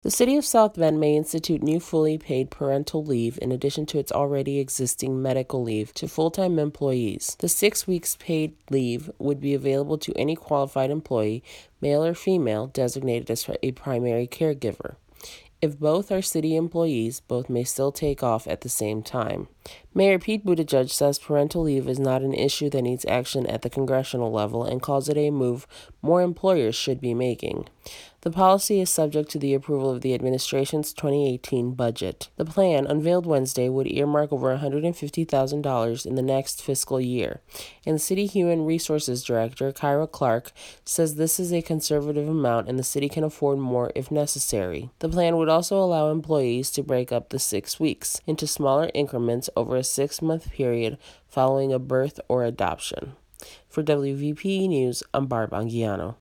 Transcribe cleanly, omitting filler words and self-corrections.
The City of South Bend may institute new fully paid parental leave in addition to its already existing medical leave to full-time employees. The 6 weeks paid leave would be available to any qualified employee, male or female, designated as a primary caregiver. If both are city employees, both may still take off at the same time. Mayor Pete Buttigieg says parental leave is not an issue that needs action at the congressional level and calls it a move more employers should be making. The policy is subject to the approval of the administration's 2018 budget. The plan, unveiled Wednesday, would earmark over $150,000 in the next fiscal year, and City Human Resources Director Kyra Clark says this is a conservative amount and the city can afford more if necessary. The plan would also allow employees to break up the 6 weeks into smaller increments over a 6-month period following a birth or adoption. For WVPE News, I'm Barb Anguiano.